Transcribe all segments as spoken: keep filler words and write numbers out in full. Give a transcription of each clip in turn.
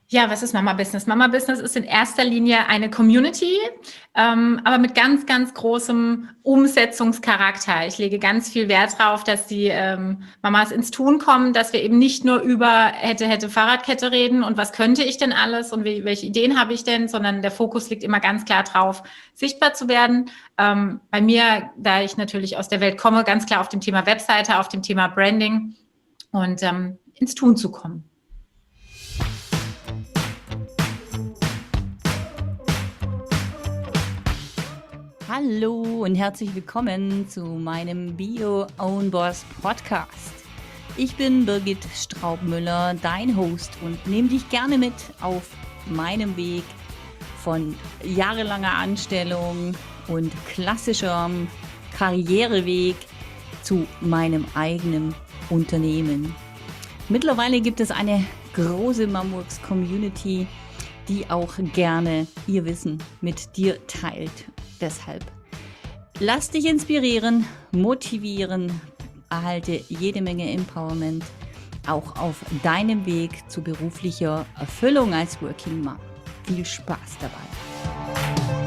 Ja, was ist Mama Business? Mama Business ist in erster Linie eine Community, ähm, aber mit ganz, ganz großem Umsetzungscharakter. Ich lege ganz viel Wert darauf, dass die ähm, Mamas ins Tun kommen, dass wir eben nicht nur über hätte, hätte Fahrradkette reden und was könnte ich denn alles und wie, welche Ideen habe ich denn, sondern der Fokus liegt immer ganz klar drauf, sichtbar zu werden. Ähm, bei mir, da ich natürlich aus der Welt komme, ganz klar auf dem Thema Webseite, auf dem Thema Branding und ähm, ins Tun zu kommen. Hallo und herzlich willkommen zu meinem Be Your Own Boss Podcast. Ich bin Birgit Straubmüller, dein Host und nehme dich gerne mit auf meinem Weg von jahrelanger Anstellung und klassischem Karriereweg zu meinem eigenen Unternehmen. Mittlerweile gibt es eine große Mamworks Community, die auch gerne ihr Wissen mit dir teilt. Deshalb lass dich inspirieren, motivieren, erhalte jede Menge Empowerment, auch auf deinem Weg zu beruflicher Erfüllung als Working Mom. Viel Spaß dabei!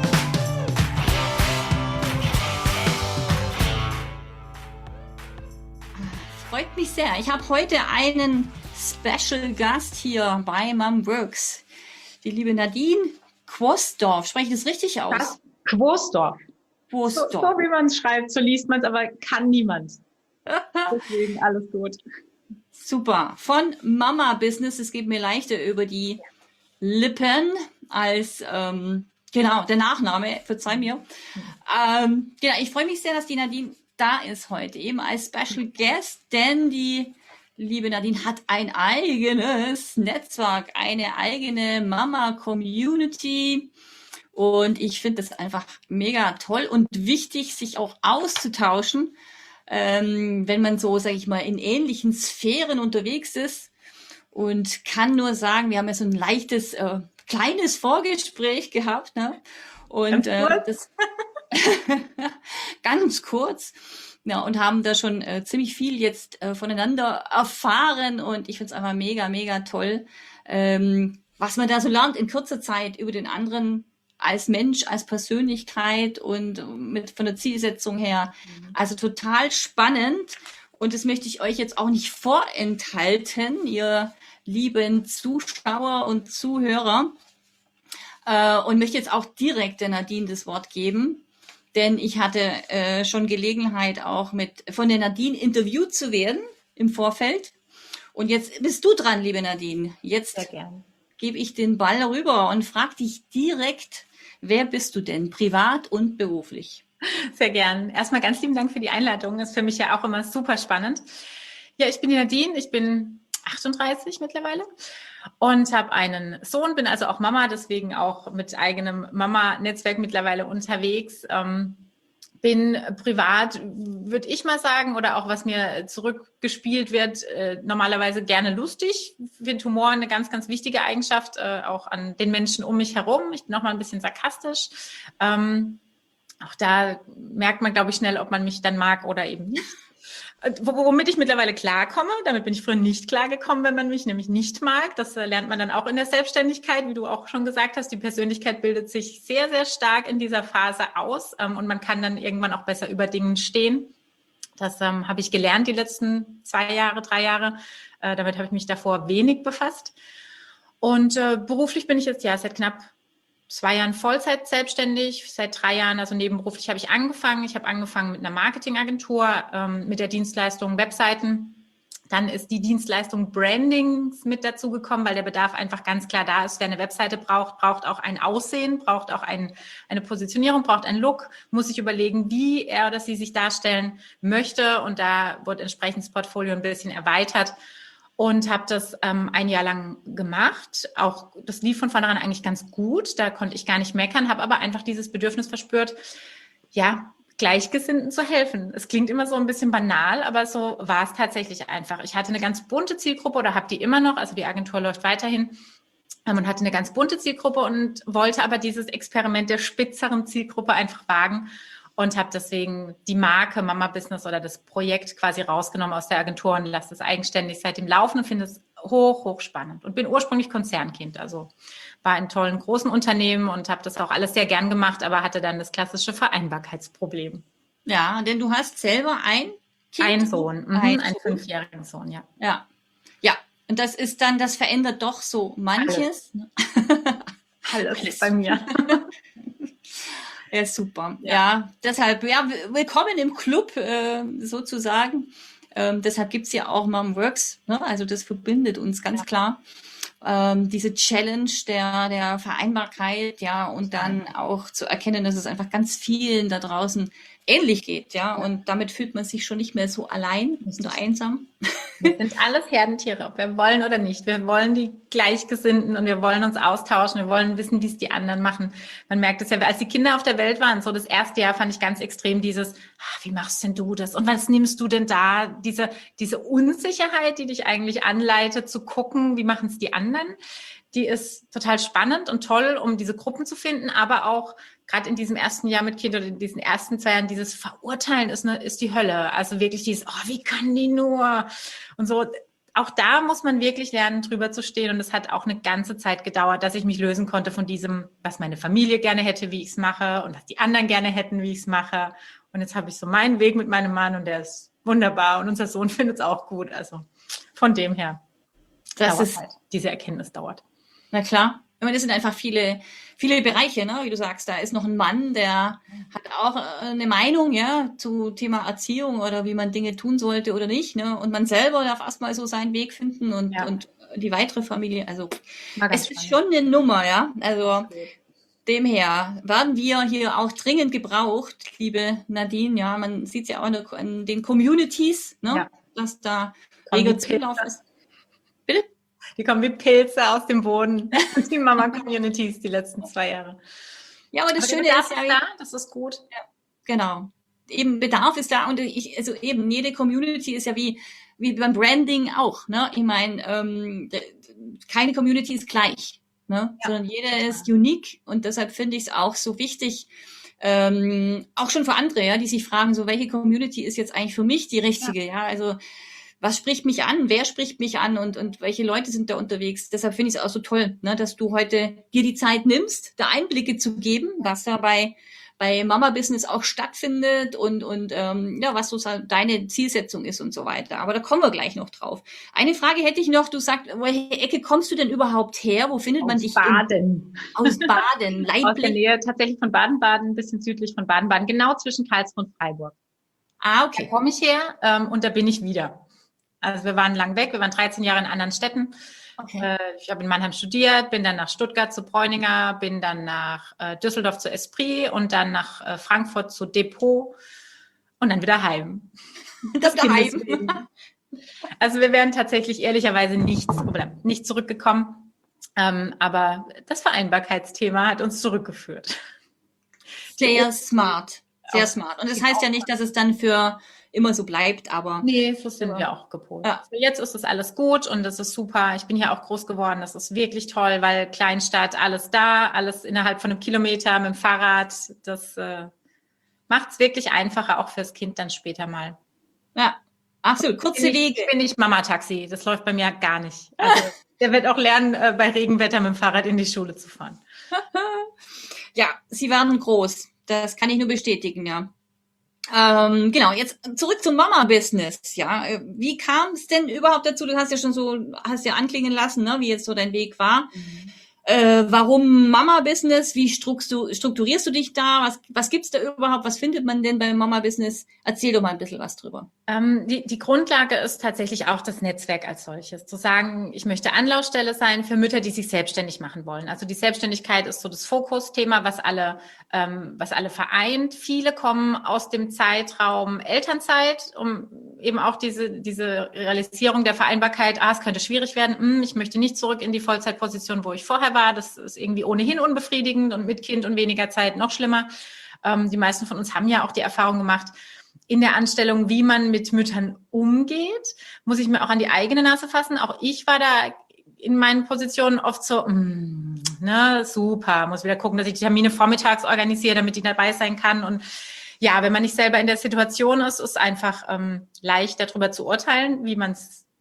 Freut mich sehr. Ich habe heute einen Special Gast hier bei Mamworks, die liebe Nadine Quosdorf. Spreche ich das richtig aus? Was? Quosdorf. Quosdorf. So, so wie man es schreibt, so liest man es, aber kann niemand. Deswegen alles gut. Super. Von Mama Business, es geht mir leichter über die Lippen als, ähm, genau, der Nachname, verzeih mir. Ähm, genau, ich freue mich sehr, dass die Nadine da ist heute, eben als Special Guest, denn die liebe Nadine hat ein eigenes Netzwerk, eine eigene Mama-Community. Und ich finde das einfach mega toll und wichtig, sich auch auszutauschen, ähm, wenn man so, sage ich mal, in ähnlichen Sphären unterwegs ist. Und kann nur sagen, wir haben ja so ein leichtes, äh, kleines Vorgespräch gehabt, ne? Und äh, das ganz kurz. Ja, und haben da schon äh, ziemlich viel jetzt äh, voneinander erfahren. Und ich finde es einfach mega, mega toll, ähm, was man da so lernt in kurzer Zeit über den anderen als Mensch, als Persönlichkeit und mit von der Zielsetzung her. Also total spannend. Und das möchte ich euch jetzt auch nicht vorenthalten, ihr lieben Zuschauer und Zuhörer. Äh, und möchte jetzt auch direkt der Nadine das Wort geben. Denn ich hatte äh, schon Gelegenheit, auch mit von der Nadine interviewt zu werden im Vorfeld. Und jetzt bist du dran, liebe Nadine. Jetzt Sehr gern. Gebe ich den Ball rüber und frage dich direkt, wer bist du denn, privat und beruflich? Sehr gern. Erstmal ganz lieben Dank für die Einladung. Das ist für mich ja auch immer super spannend. Ja, ich bin die Nadine, ich bin achtunddreißig mittlerweile und habe einen Sohn, bin also auch Mama, deswegen auch mit eigenem Mama-Netzwerk mittlerweile unterwegs. Ähm, bin privat, würde ich mal sagen, oder auch was mir zurückgespielt wird, äh, normalerweise gerne lustig. Ich finde Humor eine ganz, ganz wichtige Eigenschaft, äh, auch an den Menschen um mich herum. Ich bin noch mal ein bisschen sarkastisch. Ähm, auch da merkt man, glaube ich, schnell, ob man mich dann mag oder eben nicht. Womit ich mittlerweile klarkomme, damit bin ich früher nicht klargekommen, wenn man mich nämlich nicht mag. Das lernt man dann auch in der Selbstständigkeit, wie du auch schon gesagt hast. Die Persönlichkeit bildet sich sehr, sehr stark in dieser Phase aus und man kann dann irgendwann auch besser über Dingen stehen. Das ähm, habe ich gelernt die letzten zwei Jahre, drei Jahre. Äh, damit habe ich mich davor wenig befasst. Und äh, beruflich bin ich jetzt ja seit knapp zwei Jahren Vollzeit selbstständig, seit drei Jahren, also nebenberuflich habe ich angefangen. Ich habe angefangen mit einer Marketingagentur, ähm, mit der Dienstleistung Webseiten. Dann ist die Dienstleistung Brandings mit dazu gekommen, weil der Bedarf einfach ganz klar da ist. Wer eine Webseite braucht, braucht auch ein Aussehen, braucht auch ein, eine Positionierung, braucht einen Look, muss sich überlegen, wie er oder sie sich darstellen möchte. Und da wurde entsprechend das Portfolio ein bisschen erweitert. Und habe das ähm, ein Jahr lang gemacht. Auch das lief von vornherein eigentlich ganz gut. Da konnte ich gar nicht meckern, habe aber einfach dieses Bedürfnis verspürt, ja, Gleichgesinnten zu helfen. Es klingt immer so ein bisschen banal, aber so war es tatsächlich einfach. Ich hatte eine ganz bunte Zielgruppe oder habe die immer noch. Also die Agentur läuft weiterhin. Ähm, und hatte eine ganz bunte Zielgruppe und wollte aber dieses Experiment der spitzeren Zielgruppe einfach wagen. Und habe deswegen die Marke Mama Business oder das Projekt quasi rausgenommen aus der Agentur und lasse es eigenständig seitdem laufen und finde es hoch, hoch spannend und bin ursprünglich Konzernkind, also war in tollen großen Unternehmen und habe das auch alles sehr gern gemacht, aber hatte dann das klassische Vereinbarkeitsproblem. Ja, denn du hast selber ein Kind? Ein Sohn, mhm, ein einen fünfjährigen Sohn, ja. Ja, ja. Und das ist dann, das verändert doch so manches. Alles, Alles bei mir. Ja, super. Ja, ja deshalb, ja, willkommen im Club äh, sozusagen. Ähm, deshalb gibt's ja auch Mom Works, ne? Also das verbindet uns ganz ja. klar. Ähm, diese Challenge der, der Vereinbarkeit, ja, und dann auch zu erkennen, dass es einfach ganz vielen da draußen ähnlich geht, ja, und damit fühlt man sich schon nicht mehr so allein, so einsam. Wir sind alles Herdentiere, ob wir wollen oder nicht. Wir wollen die Gleichgesinnten und wir wollen uns austauschen, wir wollen wissen, wie es die anderen machen. Man merkt es ja, als die Kinder auf der Welt waren, so das erste Jahr fand ich ganz extrem dieses, ah, wie machst denn du das? Und was nimmst du denn da? Diese, diese Unsicherheit, die dich eigentlich anleitet, zu gucken, wie machen es die anderen, die ist total spannend und toll, um diese Gruppen zu finden, aber auch gerade in diesem ersten Jahr mit Kind oder in diesen ersten zwei Jahren, dieses Verurteilen ist, eine, ist die Hölle. Also wirklich dieses, oh, wie kann die nur? Und so, auch da muss man wirklich lernen, drüber zu stehen. Und es hat auch eine ganze Zeit gedauert, dass ich mich lösen konnte von diesem, was meine Familie gerne hätte, wie ich es mache und was die anderen gerne hätten, wie ich es mache. Und jetzt habe ich so meinen Weg mit meinem Mann und der ist wunderbar und unser Sohn findet es auch gut. Also von dem her, das ist halt, diese Erkenntnis dauert. Na klar. Ich meine, das sind einfach viele, viele Bereiche, ne? Wie du sagst, da ist noch ein Mann, der hat auch eine Meinung, ja, zu Thema Erziehung oder wie man Dinge tun sollte oder nicht, ne? Und man selber darf erstmal so seinen Weg finden und, ja. und die weitere Familie, also es ist schon eine Nummer, ja. Also dem her werden wir hier auch dringend gebraucht, liebe Nadine, ja. Man sieht es ja auch in den Communities, ne? Ja. Dass da reger Zulauf ist. Bitte? Die kommen wie Pilze aus dem Boden. Die Mama-Communities die letzten zwei Jahre. Ja, aber das aber Schöne ist ja, da, das ist gut. Ja, genau. Eben Bedarf ist da und ich, also eben jede Community ist ja wie wie beim Branding auch. Ne, ich meine, ähm, keine Community ist gleich, ne, ja. sondern jeder ist unique und deshalb finde ich es auch so wichtig. Ähm, auch schon für andere, ja, die sich fragen, so welche Community ist jetzt eigentlich für mich die richtige, ja, ja also was spricht mich an? Wer spricht mich an? Und, und welche Leute sind da unterwegs? Deshalb finde ich es auch so toll, ne, dass du heute dir die Zeit nimmst, da Einblicke zu geben, was da bei, bei Mama Business auch stattfindet und, und ähm, ja, was so deine Zielsetzung ist und so weiter. Aber da kommen wir gleich noch drauf. Eine Frage hätte ich noch. Du sagst, welche Ecke kommst du denn überhaupt her? Wo findet aus man dich? Baden. In, aus Baden. Leiblich. Aus der Nähe tatsächlich von Baden-Baden, ein bisschen südlich von Baden-Baden, genau zwischen Karlsruhe und Freiburg. Ah, okay. Da komme ich her ähm, und da bin ich wieder. Also wir waren lang weg, wir waren dreizehn Jahre in anderen Städten. Okay. Äh, ich habe in Mannheim studiert, bin dann nach Stuttgart zu Bräuninger, bin dann nach äh, Düsseldorf zu Esprit und dann nach äh, Frankfurt zu Depot und dann wieder heim. Das daheim. Also wir wären tatsächlich ehrlicherweise nicht, oder nicht zurückgekommen, ähm, aber das Vereinbarkeitsthema hat uns zurückgeführt. Sehr smart, sehr smart. Und das heißt ja nicht, dass es dann für immer so bleibt, aber... Nee, so sind ja. wir auch gepolt. Ja. Also jetzt ist es alles gut und das ist super. Ich bin hier auch groß geworden. Das ist wirklich toll, weil Kleinstadt, alles da, alles innerhalb von einem Kilometer mit dem Fahrrad. Das äh, macht es wirklich einfacher, auch fürs Kind dann später mal. Ja, absolut. Kurze Wege. Ich bin nicht Mama-Taxi. Das läuft bei mir gar nicht. Also, der wird auch lernen, äh, bei Regenwetter mit dem Fahrrad in die Schule zu fahren. Ja, sie werden groß. Das kann ich nur bestätigen, ja. Ähm, genau, jetzt zurück zum Mama-Business, ja. Wie kam es denn überhaupt dazu? Du hast ja schon so, hast ja anklingen lassen, ne, wie jetzt so dein Weg war. Mhm. Äh, warum Mama-Business? Wie strukturierst du dich da? Was, was gibt's da überhaupt? Was findet man denn beim Mama-Business? Erzähl doch mal ein bisschen was drüber. Ähm, die, die Grundlage ist tatsächlich auch das Netzwerk als solches. Zu sagen, ich möchte Anlaufstelle sein für Mütter, die sich selbstständig machen wollen. Also die Selbstständigkeit ist so das Fokusthema, was alle, ähm, was alle vereint. Viele kommen aus dem Zeitraum Elternzeit, um eben auch diese, diese Realisierung der Vereinbarkeit, ah, es könnte schwierig werden, hm, ich möchte nicht zurück in die Vollzeitposition, wo ich vorher war. Das ist irgendwie ohnehin unbefriedigend und mit Kind und weniger Zeit noch schlimmer. Ähm, die meisten von uns haben ja auch die Erfahrung gemacht, in der Anstellung, wie man mit Müttern umgeht, muss ich mir auch an die eigene Nase fassen. Auch ich war da in meinen Positionen oft so, mm, ne, super, muss wieder gucken, dass ich die Termine vormittags organisiere, damit ich dabei sein kann. Und ja, wenn man nicht selber in der Situation ist, ist es einfach ähm, leicht, darüber zu urteilen, wie man es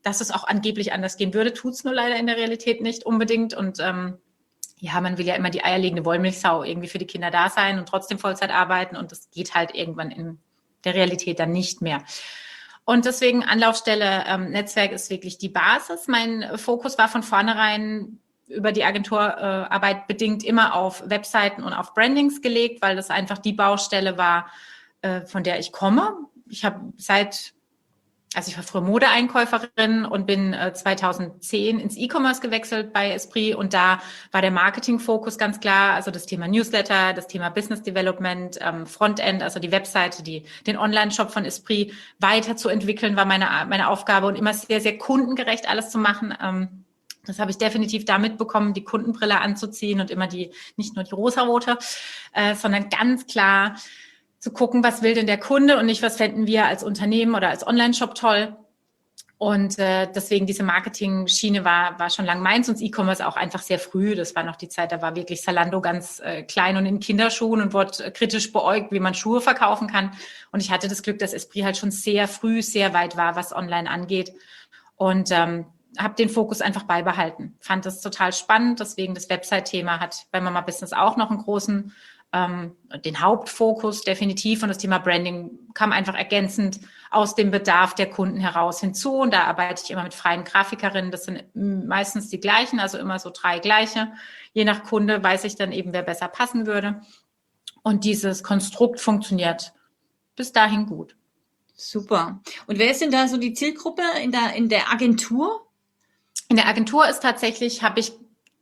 dass es auch angeblich anders gehen würde, tut es nur leider in der Realität nicht unbedingt. Und ähm, ja, man will ja immer die eierlegende Wollmilchsau irgendwie für die Kinder da sein und trotzdem Vollzeit arbeiten. Und das geht halt irgendwann in der Realität dann nicht mehr. Und deswegen Anlaufstelle ähm, Netzwerk ist wirklich die Basis. Mein Fokus war von vornherein über die Agenturarbeit äh, bedingt immer auf Webseiten und auf Brandings gelegt, weil das einfach die Baustelle war, äh, von der ich komme. Ich habe seit, also ich war früher Modeeinkäuferin und bin äh, zweitausendzehn ins E-Commerce gewechselt bei Esprit und da war der Marketing-Fokus ganz klar, also das Thema Newsletter, das Thema Business Development, ähm, Frontend, also die Webseite, die, den Online-Shop von Esprit weiterzuentwickeln, war meine, meine Aufgabe und immer sehr, sehr kundengerecht alles zu machen. Ähm, Das habe ich definitiv da mitbekommen, die Kundenbrille anzuziehen und immer die, nicht nur die rosarote, äh, sondern ganz klar zu gucken, was will denn der Kunde und nicht, was fänden wir als Unternehmen oder als Online-Shop toll. Und äh, deswegen diese Marketing-Schiene war, war schon lang meins und E-Commerce auch einfach sehr früh. Das war noch die Zeit, da war wirklich Zalando ganz äh, klein und in Kinderschuhen und wurde kritisch beäugt, wie man Schuhe verkaufen kann. Und ich hatte das Glück, dass Esprit halt schon sehr früh sehr weit war, was online angeht. Und ähm, habe den Fokus einfach beibehalten. Fand das total spannend. Deswegen das Website-Thema hat bei Mama Business auch noch einen großen, ähm, den Hauptfokus definitiv. Und das Thema Branding kam einfach ergänzend aus dem Bedarf der Kunden heraus hinzu. Und da arbeite ich immer mit freien Grafikerinnen. Das sind meistens die gleichen, also immer so drei gleiche. Je nach Kunde weiß ich dann eben, wer besser passen würde. Und dieses Konstrukt funktioniert bis dahin gut. Super. Und wer ist denn da so die Zielgruppe in der, in der Agentur? In der Agentur ist tatsächlich, habe ich,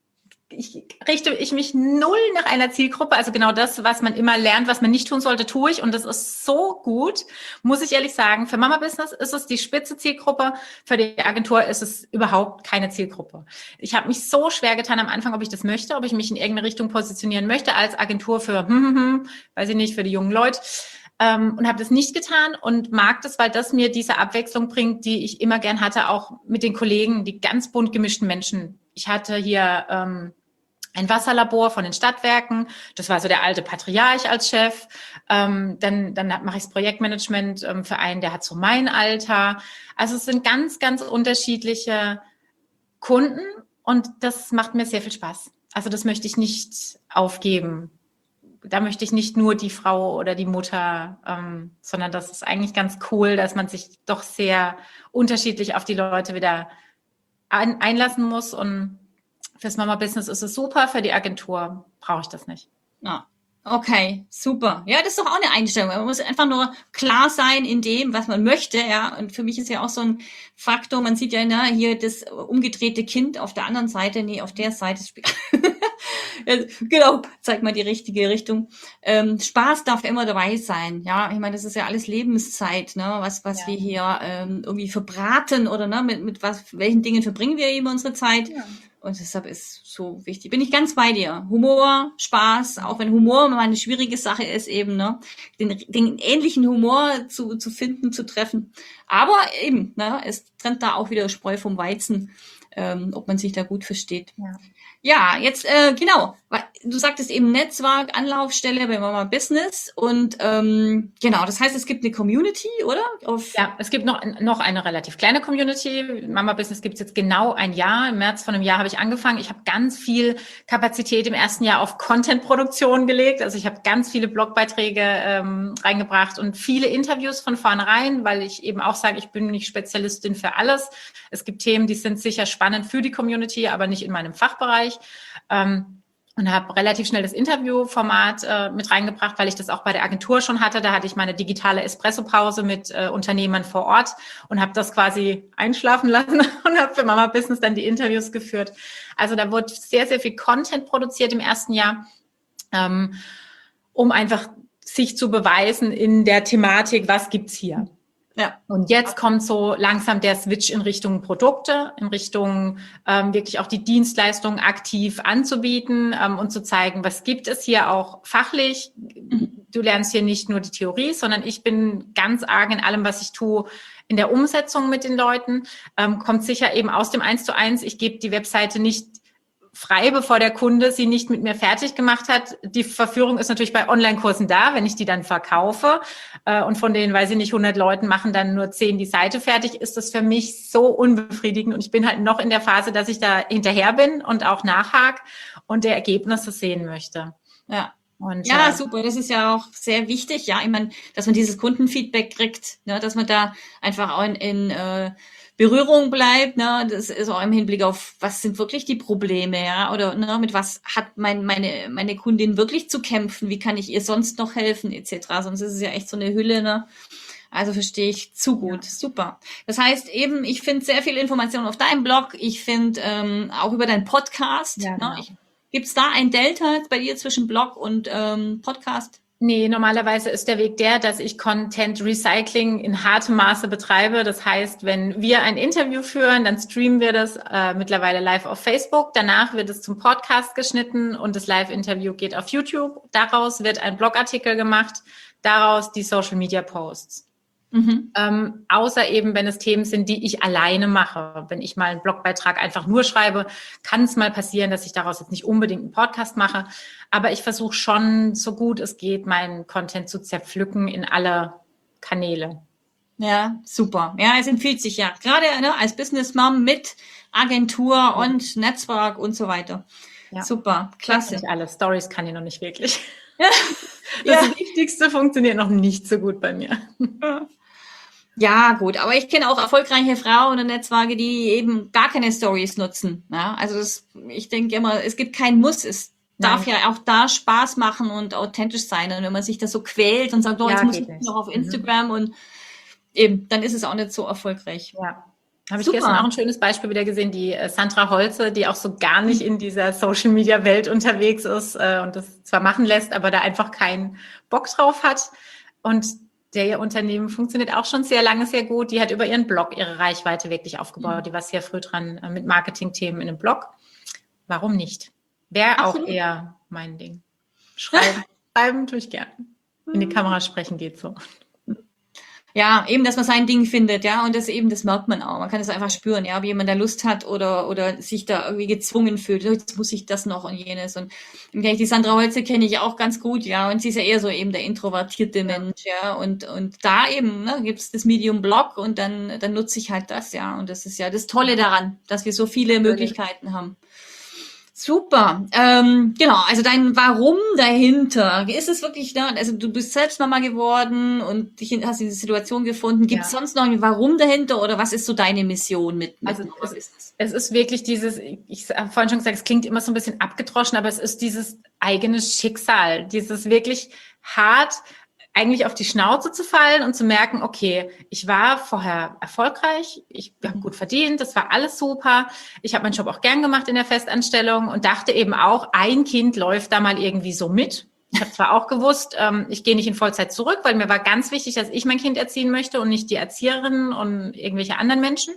ich richte ich mich null nach einer Zielgruppe. Also genau das, was man immer lernt, was man nicht tun sollte, tue ich. Und das ist so gut, muss ich ehrlich sagen. Für Mama Business ist es die spitze Zielgruppe. Für die Agentur ist es überhaupt keine Zielgruppe. Ich habe mich so schwer getan am Anfang, ob ich das möchte, ob ich mich in irgendeine Richtung positionieren möchte als Agentur für, hm, hm, hm, weiß ich nicht, für die jungen Leute. Ähm, und habe das nicht getan und mag das, weil das mir diese Abwechslung bringt, die ich immer gern hatte, auch mit den Kollegen, die ganz bunt gemischten Menschen. Ich hatte hier ähm, ein Wasserlabor von den Stadtwerken, das war so der alte Patriarch als Chef. Ähm, dann dann mache ich das Projektmanagement ähm, für einen, der hat so mein Alter. Also es sind ganz, ganz unterschiedliche Kunden und das macht mir sehr viel Spaß. Also das möchte ich nicht aufgeben. Da möchte ich nicht nur die Frau oder die Mutter, ähm, sondern das ist eigentlich ganz cool, dass man sich doch sehr unterschiedlich auf die Leute wieder ein, einlassen muss. Und fürs Mama-Business ist es super, für die Agentur brauche ich das nicht. Ja. Okay, super. Ja, das ist doch auch eine Einstellung. Man muss einfach nur klar sein in dem, was man möchte, ja. Und für mich ist ja auch so ein Faktor, man sieht ja, na, hier das umgedrehte Kind auf der anderen Seite, nee, auf der Seite. Ja, genau, zeigt mal die richtige Richtung. Ähm, Spaß darf immer dabei sein, ja. Ich meine, das ist ja alles Lebenszeit, ne, was, was ja. wir hier ähm, irgendwie verbraten oder ne, mit, mit was, welchen Dingen verbringen wir eben unsere Zeit. Ja. Und deshalb ist so wichtig. Bin ich ganz bei dir. Humor, Spaß, auch wenn Humor mal eine schwierige Sache ist, eben, ne, den, den ähnlichen Humor zu, zu finden, zu treffen. Aber eben, ne, es trennt da auch wieder Spreu vom Weizen, ähm, ob man sich da gut versteht. Ja. Ja, jetzt, äh, genau, du sagtest eben Netzwerk, Anlaufstelle bei Mama Business und ähm, genau, das heißt, es gibt eine Community, oder? Auf ja, es gibt noch, noch eine relativ kleine Community. Mama Business gibt es jetzt genau ein Jahr. Im März von einem Jahr habe ich angefangen. Ich habe ganz viel Kapazität im ersten Jahr auf Content-Produktion gelegt. Also ich habe ganz viele Blogbeiträge ähm, reingebracht und viele Interviews von vornherein, weil ich eben auch sage, ich bin nicht Spezialistin für alles. Es gibt Themen, die sind sicher spannend für die Community, aber nicht in meinem Fachbereich. Ähm, und habe relativ schnell das Interviewformat äh, mit reingebracht, weil ich das auch bei der Agentur schon hatte. Da hatte ich meine digitale Espresso-Pause mit äh, Unternehmern vor Ort und habe das quasi einschlafen lassen und habe für Mama Business dann die Interviews geführt. Also da wurde sehr, sehr viel Content produziert im ersten Jahr, ähm, um einfach sich zu beweisen in der Thematik, was gibt's hier. Ja. Und jetzt kommt so langsam der Switch in Richtung Produkte, in Richtung ähm, wirklich auch die Dienstleistungen aktiv anzubieten ähm, und zu zeigen, was gibt es hier auch fachlich. Du lernst hier nicht nur die Theorie, sondern ich bin ganz arg in allem, was ich tue, in der Umsetzung mit den Leuten. Ähm, kommt sicher eben aus dem eins zu eins. Ich gebe die Webseite nicht frei, bevor der Kunde sie nicht mit mir fertig gemacht hat. Die Verführung ist natürlich bei Online-Kursen da, wenn ich die dann verkaufe äh, und von denen, weiß ich nicht, hundert Leuten machen dann nur zehn die Seite fertig, ist das für mich so unbefriedigend. Und ich bin halt noch in der Phase, dass ich da hinterher bin und auch nachhake und der Ergebnisse sehen möchte. Ja. Und, ja, äh, super. Das ist ja auch sehr wichtig. Ja, ich meine, dass man dieses Kundenfeedback kriegt, ne, dass man da einfach auch in, in äh, Berührung bleibt, ne, das ist auch im Hinblick auf, was sind wirklich die Probleme, ja, oder ne, mit was hat mein, meine meine Kundin wirklich zu kämpfen, wie kann ich ihr sonst noch helfen, et cetera. Sonst ist es ja echt so eine Hülle, ne. Also verstehe ich zu gut, ja. Super. Das heißt eben, ich finde sehr viel Informationen auf deinem Blog, ich finde ähm, auch über deinen Podcast. Ja, genau. Ne, gibt es da ein Delta bei dir zwischen Blog und ähm, Podcast? Nee, normalerweise ist der Weg der, dass ich Content Recycling in hartem Maße betreibe. Das heißt, wenn wir ein Interview führen, dann streamen wir das äh, mittlerweile live auf Facebook. Danach wird es zum Podcast geschnitten und das Live-Interview geht auf YouTube. Daraus wird ein Blogartikel gemacht, daraus die Social-Media-Posts. Mhm. Ähm, außer eben, wenn es Themen sind, die ich alleine mache. Wenn ich mal einen Blogbeitrag einfach nur schreibe, kann es mal passieren, dass ich daraus jetzt nicht unbedingt einen Podcast mache. Aber ich versuche schon, so gut es geht, meinen Content zu zerpflücken in alle Kanäle. Ja, super. Ja, es empfiehlt sich ja. Gerade ne, als Business Mom mit Agentur ja. und Netzwerk und so weiter. Ja. Super, klasse. Nicht alle Stories kann ich noch nicht wirklich. Ja. Das ja. Wichtigste funktioniert noch nicht so gut bei mir. Ja. Ja, gut, aber ich kenne auch erfolgreiche Frauen und Netzwerke, die eben gar keine Stories nutzen. Ja, also das, ich denke immer, es gibt kein Muss, es Nein. darf ja auch da Spaß machen und authentisch sein. Und wenn man sich da so quält und sagt, oh, jetzt ja, muss ich nicht. noch auf Instagram mhm. und eben, dann ist es auch nicht so erfolgreich. Ja. Habe ich Super. gestern auch ein schönes Beispiel wieder gesehen, die Sandra Holze, die auch so gar nicht in dieser Social-Media-Welt unterwegs ist äh, und das zwar machen lässt, aber da einfach keinen Bock drauf hat. Und der ihr Unternehmen funktioniert auch schon sehr lange, sehr gut. Die hat über ihren Blog ihre Reichweite wirklich aufgebaut. Mhm. Die war sehr früh dran äh, mit Marketing-Themen in einem Blog. Warum nicht? Wäre auch eher mein Ding. Schreiben, schreiben tue ich gerne. In die Kamera sprechen geht so. Ja, eben, dass man sein Ding findet, ja, und das eben, das merkt man auch. Man kann das einfach spüren, ja, ob jemand da Lust hat oder oder sich da irgendwie gezwungen fühlt. Jetzt muss ich das noch und jenes. Und die Sandra Holze kenne ich auch ganz gut, ja, und sie ist ja eher so eben der introvertierte Mensch, ja, und und da eben ne, gibt's das Medium Blog und dann dann nutze ich halt das, ja, und das ist ja das Tolle daran, dass wir so viele Möglichkeiten haben. Super, ähm, genau, also dein Warum dahinter, ist es wirklich da, also du bist selbst Mama geworden und dich in, hast diese Situation gefunden, gibt es ja. sonst noch ein Warum dahinter oder was ist so deine Mission mit, mit also es ist, es ist wirklich dieses, ich habe vorhin schon gesagt, es klingt immer so ein bisschen abgedroschen, aber es ist dieses eigene Schicksal, dieses wirklich hart, eigentlich auf die Schnauze zu fallen und zu merken, okay, ich war vorher erfolgreich, ich habe gut verdient, das war alles super, ich habe meinen Job auch gern gemacht in der Festanstellung und dachte eben auch, ein Kind läuft da mal irgendwie so mit. Ich habe zwar auch gewusst, ähm, ich gehe nicht in Vollzeit zurück, weil mir war ganz wichtig, dass ich mein Kind erziehen möchte und nicht die Erzieherin und irgendwelche anderen Menschen.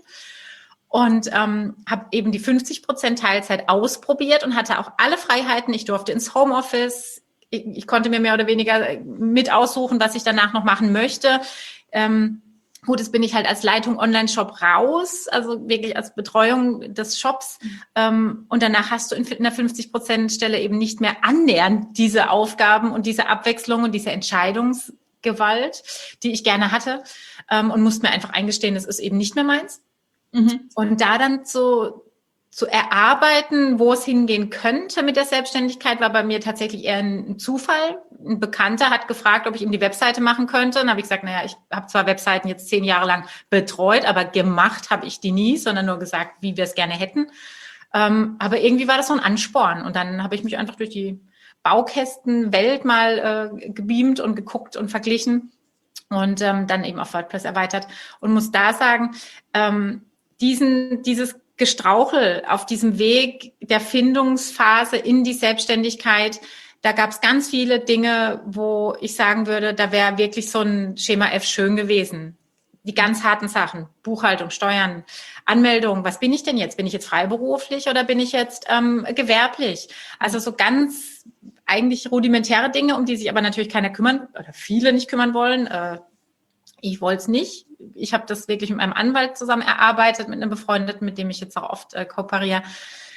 Und ähm, habe eben die fünfzig Prozent Teilzeit ausprobiert und hatte auch alle Freiheiten. Ich durfte ins Homeoffice. Ich konnte mir mehr oder weniger mit aussuchen, was ich danach noch machen möchte. Ähm, gut, jetzt bin ich halt als Leitung Online-Shop raus, also wirklich als Betreuung des Shops. Ähm, und danach hast du in einer fünfzig Prozent Stelle eben nicht mehr annähernd diese Aufgaben und diese Abwechslung und diese Entscheidungsgewalt, die ich gerne hatte. Ähm, und musste mir einfach eingestehen, das ist eben nicht mehr meins. Mhm. Und da dann so zu erarbeiten, wo es hingehen könnte mit der Selbstständigkeit, war bei mir tatsächlich eher ein Zufall. Ein Bekannter hat gefragt, ob ich ihm die Webseite machen könnte. Dann habe ich gesagt, naja, ich habe zwar Webseiten jetzt zehn Jahre lang betreut, aber gemacht habe ich die nie, sondern nur gesagt, wie wir es gerne hätten. Ähm, aber irgendwie war das so ein Ansporn. Und dann habe ich mich einfach durch die Baukästenwelt mal äh, gebeamt und geguckt und verglichen und ähm, dann eben auf WordPress erweitert. Und muss da sagen, ähm, diesen, dieses Gestrauchel auf diesem Weg der Findungsphase in die Selbstständigkeit, da gab es ganz viele Dinge, wo ich sagen würde, da wäre wirklich so ein Schema F schön gewesen. Die ganz harten Sachen, Buchhaltung, Steuern, Anmeldung, was bin ich denn jetzt? Bin ich jetzt freiberuflich oder bin ich jetzt ähm, gewerblich? Also so ganz eigentlich rudimentäre Dinge, um die sich aber natürlich keiner kümmern oder viele nicht kümmern wollen. Äh, Ich wollte es nicht. Ich habe das wirklich mit meinem Anwalt zusammen erarbeitet, mit einem Befreundeten, mit dem ich jetzt auch oft äh, kooperiere.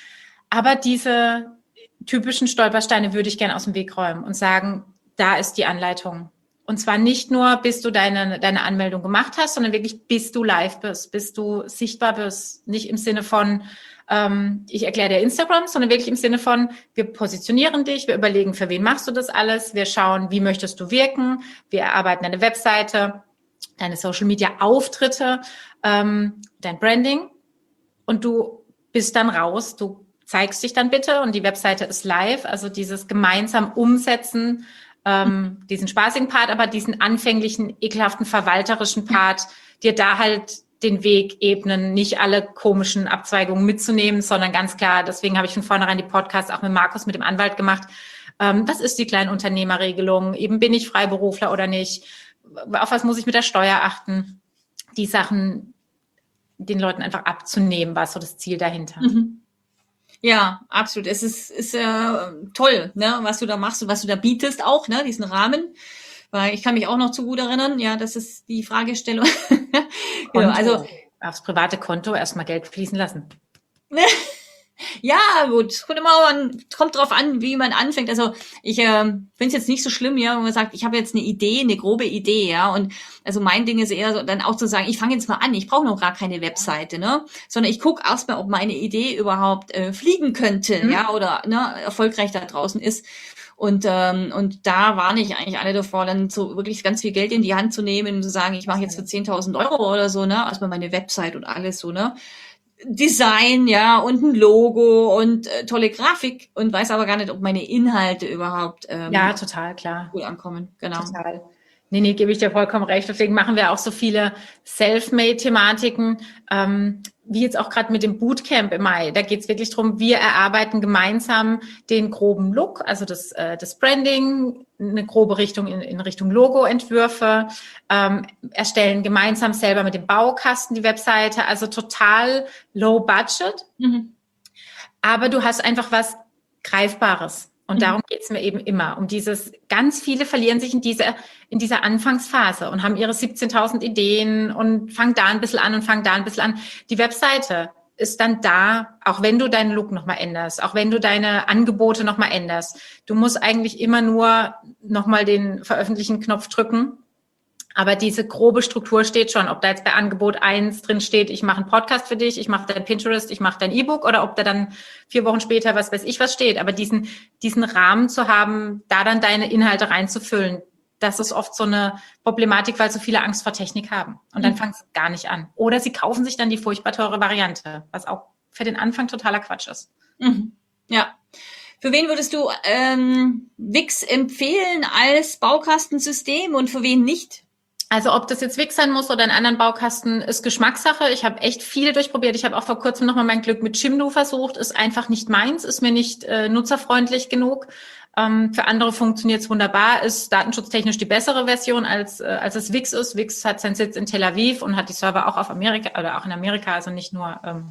aber diese typischen Stolpersteine würde ich gerne aus dem Weg räumen und sagen, da ist die Anleitung. Und zwar nicht nur, bis du deine, deine Anmeldung gemacht hast, sondern wirklich, bis du live bist, bis du sichtbar bist. Nicht im Sinne von, ähm, ich erkläre dir Instagram, sondern wirklich im Sinne von, wir positionieren dich, wir überlegen, für wen machst du das alles, wir schauen, wie möchtest du wirken, wir erarbeiten eine Webseite, deine Social-Media-Auftritte, ähm, dein Branding und du bist dann raus, du zeigst dich dann bitte und die Webseite ist live, also dieses gemeinsam Umsetzen, ähm, diesen spaßigen Part, aber diesen anfänglichen, ekelhaften, verwalterischen Part, dir da halt den Weg ebnen, nicht alle komischen Abzweigungen mitzunehmen, sondern ganz klar, deswegen habe ich von vornherein die Podcasts auch mit Markus, mit dem Anwalt gemacht. Ähm, was ist die Kleinunternehmerregelung? Eben bin ich Freiberufler oder nicht? Auf was muss ich mit der Steuer achten? Die Sachen den Leuten einfach abzunehmen, war so das Ziel dahinter. Mhm. Ja, absolut. Es ist, ist äh, toll, ne, was du da machst und was du da bietest auch, ne, diesen Rahmen. Weil ich kann mich auch noch zu gut erinnern, ja, das ist die Fragestellung. Genau, also aufs private Konto erstmal Geld fließen lassen. Ja, gut, kommt immer an, kommt drauf an, wie man anfängt. Also ich äh, finde es jetzt nicht so schlimm, ja, wenn man sagt, ich habe jetzt eine Idee, eine grobe Idee, ja, und also mein Ding ist eher so, dann auch zu sagen, ich fange jetzt mal an, ich brauche noch gar keine Webseite, ne, sondern ich gucke erstmal, ob meine Idee überhaupt äh, fliegen könnte, mhm. ja, oder ne, erfolgreich da draußen ist. Und ähm, und da warne ich eigentlich alle davor, dann so wirklich ganz viel Geld in die Hand zu nehmen und zu sagen, ich mache jetzt für zehntausend Euro oder so, ne, erstmal meine Website und alles so, ne. Design, ja, und ein Logo und äh, tolle Grafik und weiß aber gar nicht, ob meine Inhalte überhaupt ähm, ja, total, klar. gut ankommen. Genau. Total. Nee, nee, gebe ich dir vollkommen recht. Deswegen machen wir auch so viele Self-Made-Thematiken, ähm, wie jetzt auch gerade mit dem Bootcamp im Mai. Da geht es wirklich drum, wir erarbeiten gemeinsam den groben Look, also das, äh, das Branding, eine grobe Richtung in, in Richtung Logo-Entwürfe, ähm, erstellen gemeinsam selber mit dem Baukasten die Webseite, also total low budget. Mhm. Aber du hast einfach was Greifbares. Und darum geht es mir eben immer, um dieses, ganz viele verlieren sich in dieser, in dieser Anfangsphase und haben ihre siebzehntausend Ideen und fangen da ein bisschen an und fangen da ein bisschen an. Die Webseite ist dann da, auch wenn du deinen Look nochmal änderst, auch wenn du deine Angebote nochmal änderst. Du musst eigentlich immer nur nochmal den Veröffentlichen-Knopf drücken. Aber diese grobe Struktur steht schon, ob da jetzt bei Angebot eins drin steht, ich mache einen Podcast für dich, ich mache dein Pinterest, ich mache dein E-Book, oder ob da dann vier Wochen später was weiß ich was steht. Aber diesen, diesen Rahmen zu haben, da dann deine Inhalte reinzufüllen, das ist oft so eine Problematik, weil so viele Angst vor Technik haben. Und dann mhm. fangen sie gar nicht an. Oder sie kaufen sich dann die furchtbar teure Variante, was auch für den Anfang totaler Quatsch ist. Mhm. Ja. Für wen würdest du ähm, Wix empfehlen als Baukastensystem und für wen nicht? Also ob das jetzt Wix sein muss oder einen anderen Baukasten, ist Geschmackssache. Ich habe echt viele durchprobiert. Ich habe auch vor kurzem nochmal mein Glück mit Jimdo versucht. Ist einfach nicht meins, ist mir nicht äh, nutzerfreundlich genug. Ähm, für andere funktioniert es wunderbar, ist datenschutztechnisch die bessere Version, als äh, als es Wix ist. Wix hat seinen Sitz in Tel Aviv und hat die Server auch auf Amerika oder auch in Amerika, also nicht nur ähm,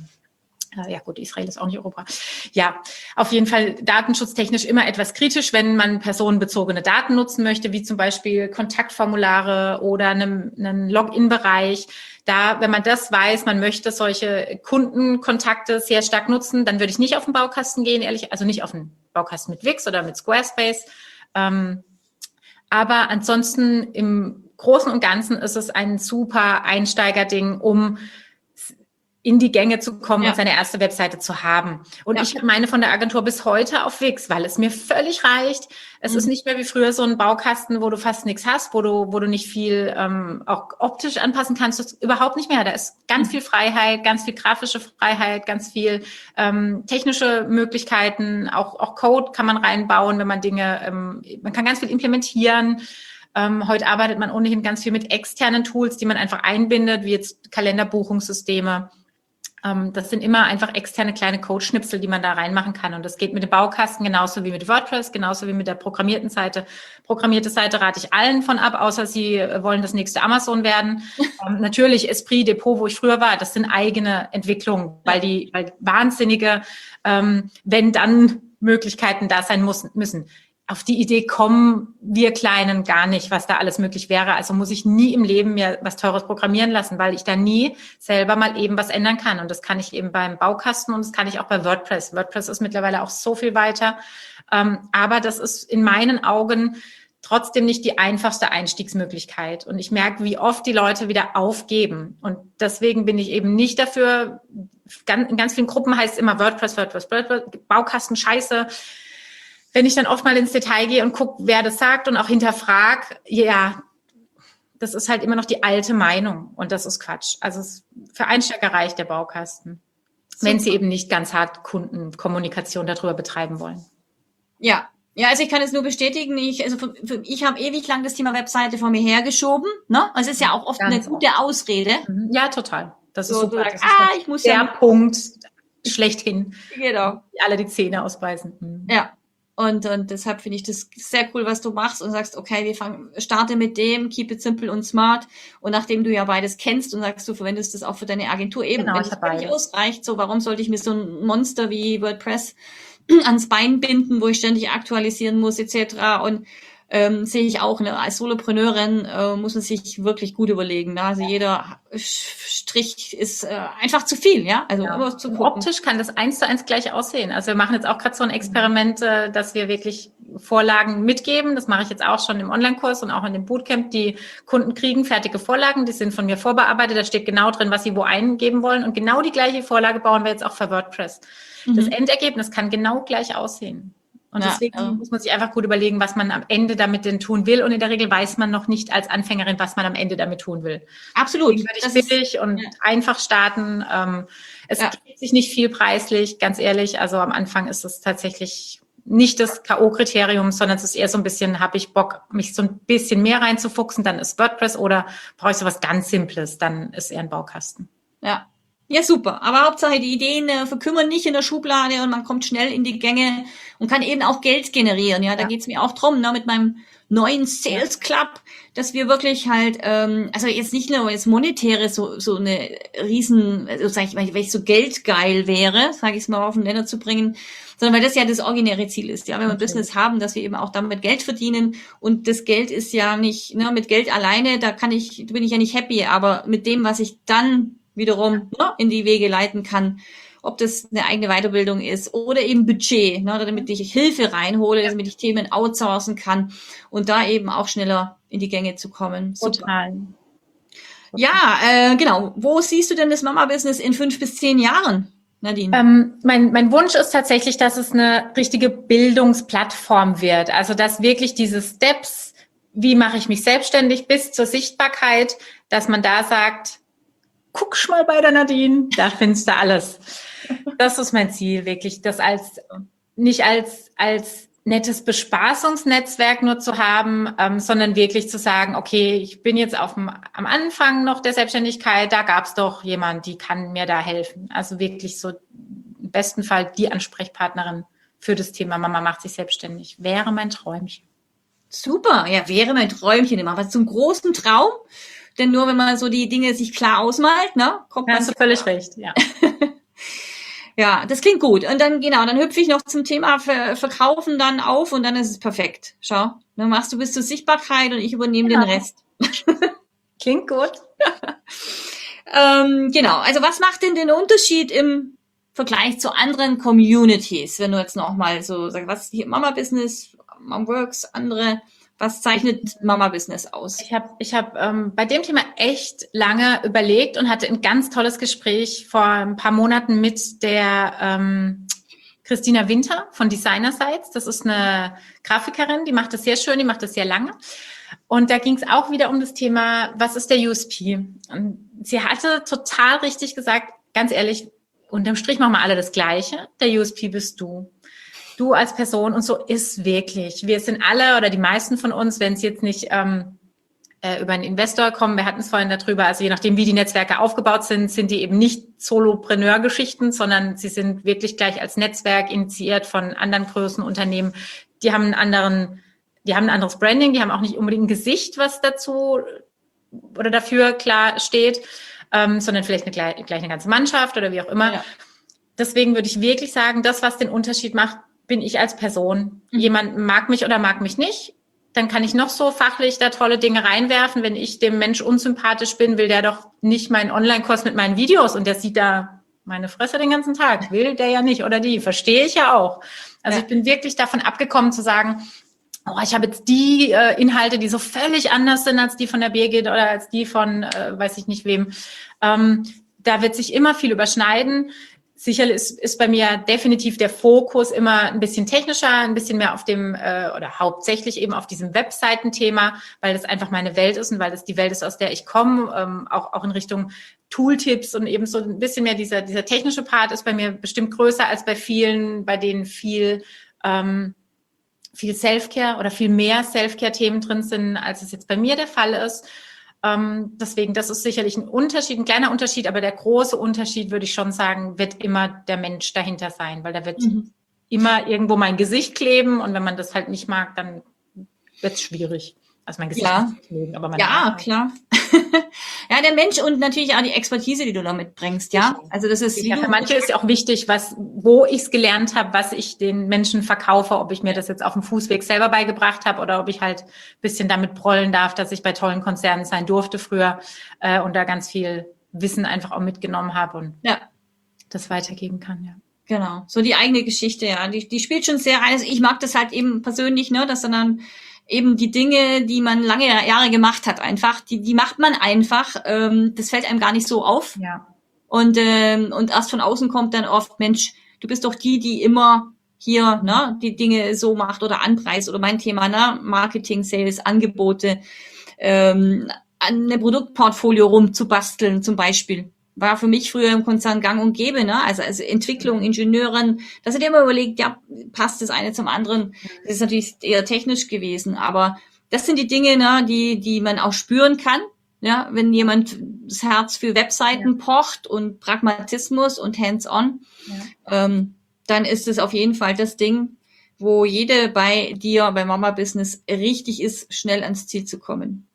ja gut, Israel ist auch nicht Europa. Ja, auf jeden Fall datenschutztechnisch immer etwas kritisch, wenn man personenbezogene Daten nutzen möchte, wie zum Beispiel Kontaktformulare oder einen, einen Login-Bereich. Da, wenn man das weiß, man möchte solche Kundenkontakte sehr stark nutzen, dann würde ich nicht auf den Baukasten gehen, ehrlich, also nicht auf den Baukasten mit Wix oder mit Squarespace. Ähm, aber ansonsten im Großen und Ganzen ist es ein super Einsteigerding, um in die Gänge zu kommen ja. und seine erste Webseite zu haben. Und ja. ich habe meine von der Agentur bis heute auf Wix, weil es mir völlig reicht. Es mhm. ist nicht mehr wie früher so ein Baukasten, wo du fast nichts hast, wo du wo du nicht viel ähm, auch optisch anpassen kannst. Das ist überhaupt nicht mehr. Da ist ganz mhm. viel Freiheit, ganz viel grafische Freiheit, ganz viel ähm, technische Möglichkeiten. Auch auch Code kann man reinbauen, wenn man Dinge, ähm, man kann ganz viel implementieren. Ähm, heute arbeitet man ohnehin ganz viel mit externen Tools, die man einfach einbindet, wie jetzt Kalenderbuchungssysteme. Das sind immer einfach externe kleine Code-Schnipsel, die man da reinmachen kann. Und das geht mit dem Baukasten genauso wie mit WordPress, genauso wie mit der programmierten Seite. Programmierte Seite rate ich allen von ab, außer sie wollen das nächste Amazon werden. ähm, natürlich Esprit, Depot, wo ich früher war, das sind eigene Entwicklungen, weil die weil wahnsinnige, ähm, wenn dann Möglichkeiten da sein muss, müssen. auf die Idee kommen wir Kleinen gar nicht, was da alles möglich wäre. Also muss ich nie im Leben mir was Teures programmieren lassen, weil ich da nie selber mal eben was ändern kann. Und das kann ich eben beim Baukasten und das kann ich auch bei WordPress. WordPress ist mittlerweile auch so viel weiter. Ähm, aber das ist in meinen Augen trotzdem nicht die einfachste Einstiegsmöglichkeit. Und ich merke, wie oft die Leute wieder aufgeben. Und deswegen bin ich eben nicht dafür, ganz, in ganz vielen Gruppen heißt es immer WordPress, WordPress, WordPress, Baukasten, Scheiße. Wenn ich dann oft mal ins Detail gehe und gucke, wer das sagt und auch hinterfrag, ja, das ist halt immer noch die alte Meinung und das ist Quatsch. Also es, für Einsteiger reicht der Baukasten, Super. Wenn sie eben nicht ganz hart Kundenkommunikation darüber betreiben wollen. Ja, ja, also ich kann es nur bestätigen. Ich, also für, für, ich habe ewig lang das Thema Webseite vor mir hergeschoben. Ne? Also es ist ja auch oft ganz eine gute oft. Ausrede. Ja, total. Das ist so, super. Sagst, das ist ah, ich muss der ja Punkt schlechthin. Genau. Die alle die Zähne ausbeißen. Mhm. Ja. Und, und deshalb finde ich das sehr cool, was du machst und sagst, okay, wir fangen, starte mit dem, keep it simple und smart. Und nachdem du ja beides kennst und sagst, du verwendest das auch für deine Agentur eben, genau, wenn es völlig ausreicht, so warum sollte ich mir so ein Monster wie WordPress ans Bein binden, wo ich ständig aktualisieren muss, et cetera. Und ähm, sehe ich auch, ne, als Solopreneurin äh, muss man sich wirklich gut überlegen. Ne? Also jeder Strich ist äh, einfach zu viel, ja. Also ja. immer zu gucken. Optisch kann das eins zu eins gleich aussehen. Also wir machen jetzt auch gerade so ein Experiment, äh, dass wir wirklich Vorlagen mitgeben. Das mache ich jetzt auch schon im Online-Kurs und auch in dem Bootcamp. Die Kunden kriegen fertige Vorlagen, die sind von mir vorbearbeitet. Da steht genau drin, was sie wo eingeben wollen. Und genau die gleiche Vorlage bauen wir jetzt auch für WordPress. Mhm. Das Endergebnis kann genau gleich aussehen. Und ja, deswegen ja. muss man sich einfach gut überlegen, was man am Ende damit denn tun will. Und in der Regel weiß man noch nicht als Anfängerin, was man am Ende damit tun will. Absolut. Deswegen würde ich das billig ist, und ja. einfach starten. Ähm, es ja. kriegt sich nicht viel preislich, ganz ehrlich. Also am Anfang ist es tatsächlich nicht das K O-Kriterium, sondern es ist eher so ein bisschen, habe ich Bock, mich so ein bisschen mehr reinzufuchsen, dann ist WordPress, oder brauche ich so was ganz Simples, dann ist eher ein Baukasten. Ja. Ja, super. Aber Hauptsache, die Ideen äh, verkümmern nicht in der Schublade und man kommt schnell in die Gänge und kann eben auch Geld generieren. Ja, da ja. geht's mir auch drum, ne, mit meinem neuen Sales Club, dass wir wirklich halt, ähm, also jetzt nicht nur jetzt monetäre, so so eine riesen, so sag ich mal, wenn ich so geldgeil wäre, sage ich es mal auf den Nenner zu bringen, sondern weil das ja das originäre Ziel ist. Ja, wenn wir ein Business haben, dass wir eben auch damit Geld verdienen, und das Geld ist ja nicht, ne, mit Geld alleine, da kann ich, bin ich ja nicht happy, aber mit dem, was ich dann wiederum ne, in die Wege leiten kann, ob das eine eigene Weiterbildung ist oder eben Budget, ne, damit ich Hilfe reinhole, damit ich Themen outsourcen kann und da eben auch schneller in die Gänge zu kommen. Total. Super. Ja, äh, genau. Wo siehst du denn das Mama-Business in fünf bis zehn Jahren, Nadine? Ähm, mein, mein Wunsch ist tatsächlich, dass es eine richtige Bildungsplattform wird. Also dass wirklich diese Steps, wie mache ich mich selbstständig bis zur Sichtbarkeit, dass man da sagt, guck mal bei der Nadine, da findest du alles. Das ist mein Ziel, wirklich, das als nicht als als nettes Bespaßungsnetzwerk nur zu haben, ähm, sondern wirklich zu sagen, okay, ich bin jetzt auf dem, am Anfang noch der Selbstständigkeit, da gab es doch jemand, die kann mir da helfen. Also wirklich so im besten Fall die Ansprechpartnerin für das Thema Mama macht sich selbstständig. Wäre mein Träumchen. Super, ja, wäre mein Träumchen immer. Was zum großen Traum. Denn nur wenn man so die Dinge sich klar ausmalt, ne, kommt man. Hast du völlig recht, ja. Ja, das klingt gut. Und dann, genau, dann hüpfe ich noch zum Thema Ver- Verkaufen dann auf und dann ist es perfekt. Schau, dann machst du bis zur Sichtbarkeit und ich übernehme genau. den Rest. Klingt gut. ähm, genau, also was macht denn den Unterschied im Vergleich zu anderen Communities? Wenn du jetzt noch mal so sagst, was ist hier Mama-Business, Momworks, andere... Was zeichnet Mama-Business aus? Ich habe ich hab, ähm, bei dem Thema echt lange überlegt und hatte ein ganz tolles Gespräch vor ein paar Monaten mit der ähm, Christina Winter von Designer Sites. Das ist eine Grafikerin, die macht das sehr schön, die macht das sehr lange. Und da ging es auch wieder um das Thema, was ist der U S P? Und sie hatte total richtig gesagt, ganz ehrlich, unterm Strich machen wir alle das Gleiche. Der U S P bist du. Du als Person, und so ist wirklich. Wir sind alle oder die meisten von uns, wenn es jetzt nicht ähm, äh, über einen Investor kommen, wir hatten es vorhin darüber, also je nachdem, wie die Netzwerke aufgebaut sind, sind die eben nicht Solopreneur-Geschichten, sondern sie sind wirklich gleich als Netzwerk initiiert von anderen Größen Unternehmen. Die haben einen anderen, die haben ein anderes Branding, die haben auch nicht unbedingt ein Gesicht, was dazu oder dafür klar steht, ähm, sondern vielleicht eine, gleich eine ganze Mannschaft oder wie auch immer. Ja. Deswegen würde ich wirklich sagen, das, was den Unterschied macht, bin ich als Person. Mhm. Jemand mag mich oder mag mich nicht. Dann kann ich noch so fachlich da tolle Dinge reinwerfen. Wenn ich dem Mensch unsympathisch bin, will der doch nicht meinen Online-Kurs mit meinen Videos und der sieht da meine Fresse den ganzen Tag. Will der ja nicht oder die. Verstehe ich ja auch. Also Ja. ich bin wirklich davon abgekommen zu sagen, oh, ich habe jetzt die äh, Inhalte, die so völlig anders sind als die von der Birgit oder als die von, äh, weiß ich nicht wem. Ähm, da wird sich immer viel überschneiden. Sicherlich ist, ist bei mir definitiv der Fokus immer ein bisschen technischer, ein bisschen mehr auf dem äh, oder hauptsächlich eben auf diesem Webseitenthema, weil das einfach meine Welt ist und weil das die Welt ist, aus der ich komme, ähm, auch, auch in Richtung Tooltips und eben so ein bisschen mehr dieser, dieser technische Part ist bei mir bestimmt größer als bei vielen, bei denen viel, ähm, viel Self-Care oder viel mehr Self-Care-Themen drin sind, als es jetzt bei mir der Fall ist. Ähm, deswegen, das ist sicherlich ein Unterschied, ein kleiner Unterschied, aber der große Unterschied, würde ich schon sagen, wird immer der Mensch dahinter sein, weil da wird Mhm. immer irgendwo mein Gesicht kleben und wenn man das halt nicht mag, dann wird es schwierig. Also mein Gesicht Ja. nicht mögen, aber meine Ja, Art. klar. Ja, der Mensch und natürlich auch die Expertise, die du da mitbringst, ja. Sicher. Also das ist, wie Sicher. du, Für manche ist ja auch wichtig, was, wo ich es gelernt habe, was ich den Menschen verkaufe, ob ich mir das jetzt auf dem Fußweg selber beigebracht habe oder ob ich halt ein bisschen damit prollen darf, dass ich bei tollen Konzernen sein durfte früher äh, und da ganz viel Wissen einfach auch mitgenommen habe und ja, das weitergeben kann, ja. genau. So die eigene Geschichte, ja. Die, die spielt schon sehr rein. Also ich mag das halt eben persönlich, ne, dass dann eben die Dinge, die man lange Jahre gemacht hat, einfach, die, die macht man einfach. Ähm, das fällt einem gar nicht so auf. Ja. Und, ähm, und erst von außen kommt dann oft, Mensch, du bist doch die, die immer hier, ne, die Dinge so macht oder anpreist oder mein Thema, ne, Marketing, Sales, Angebote, ähm, an eine Produktportfolio rumzubasteln zum Beispiel. War für mich früher im Konzern gang und gäbe, ne? Also, also Entwicklung, Ingenieuren, da sind immer überlegt, ja, passt das eine zum anderen. Das ist natürlich eher technisch gewesen, aber das sind die Dinge, ne, die, die man auch spüren kann, ja, wenn jemand das Herz für Webseiten ja. pocht und Pragmatismus und Hands-on, ja. ähm, dann ist es auf jeden Fall das Ding, wo jede bei dir, bei Mama Business richtig ist, schnell ans Ziel zu kommen.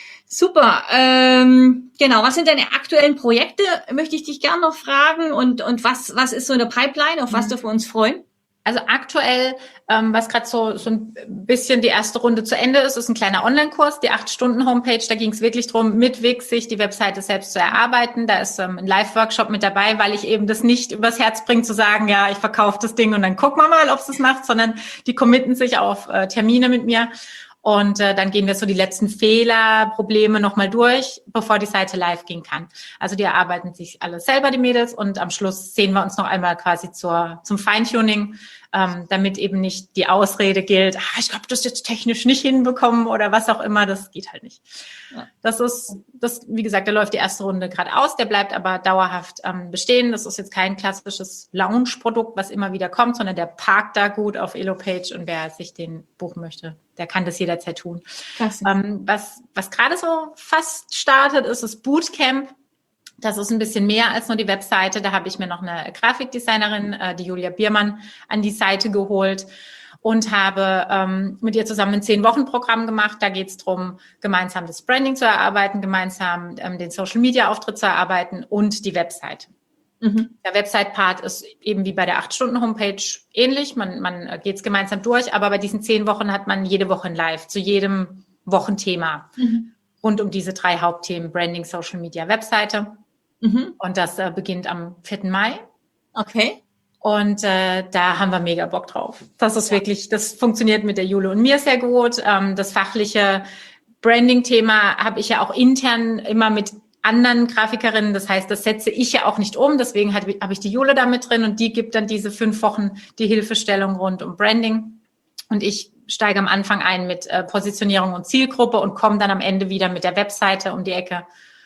Super. Ähm, genau, was sind deine aktuellen Projekte? Möchte ich dich gerne noch fragen. Und, und was, was ist so in der Pipeline, auf was dürfen wir uns freuen? Also aktuell, ähm, was gerade so, so ein bisschen die erste Runde zu Ende ist, ist ein kleiner Online-Kurs, die acht-Stunden-Homepage. Da ging es wirklich darum, mit Wix sich die Webseite selbst zu erarbeiten. Da ist ähm, ein Live-Workshop mit dabei, weil ich eben das nicht übers Herz bringe, zu sagen, ja, ich verkaufe das Ding und dann gucken wir mal, ob es das macht, sondern die committen sich auf äh, Termine mit mir. Und äh, dann gehen wir so die letzten Fehler, Probleme nochmal durch, bevor die Seite live gehen kann. Also die erarbeiten sich alles selber, die Mädels, und am Schluss sehen wir uns noch einmal quasi zur, zum Feintuning, ähm, damit eben nicht die Ausrede gilt, ah, ich habe das jetzt technisch nicht hinbekommen oder was auch immer, das geht halt nicht. Ja. Das ist, das, wie gesagt, da läuft die erste Runde gerade aus, der bleibt aber dauerhaft ähm, bestehen. Das ist jetzt kein klassisches Lounge-Produkt, was immer wieder kommt, sondern der parkt da gut auf Elopage und wer sich den buchen möchte, der kann das jederzeit tun. Ähm, was was gerade so fast startet, ist das Bootcamp. Das ist ein bisschen mehr als nur die Webseite. Da habe ich mir noch eine Grafikdesignerin, äh, die Julia Biermann, an die Seite geholt und habe ähm, mit ihr zusammen ein zehn-Wochen-Programm gemacht. Da geht es darum, gemeinsam das Branding zu erarbeiten, gemeinsam ähm, den Social-Media-Auftritt zu erarbeiten und die Website. Mhm. Der Website-Part ist eben wie bei der acht-Stunden-Homepage ähnlich. Man, man geht es gemeinsam durch, aber bei diesen zehn Wochen hat man jede Woche ein Live zu jedem Wochenthema. Mhm. Und um diese drei Hauptthemen: Branding, Social Media, Webseite. Mhm. Und das äh, beginnt am vierten Mai. Okay. Und äh, da haben wir mega Bock drauf. Das ist ja. wirklich, das funktioniert mit der Jule und mir sehr gut. Ähm, das fachliche Branding-Thema habe ich ja auch intern immer mit anderen Grafikerinnen. Das heißt, das setze ich ja auch nicht um. Deswegen habe ich die Jule da mit drin und die gibt dann diese fünf Wochen die Hilfestellung rund um Branding. Und ich steige am Anfang ein mit äh, Positionierung und Zielgruppe und komme dann am Ende wieder mit der Webseite um die Ecke.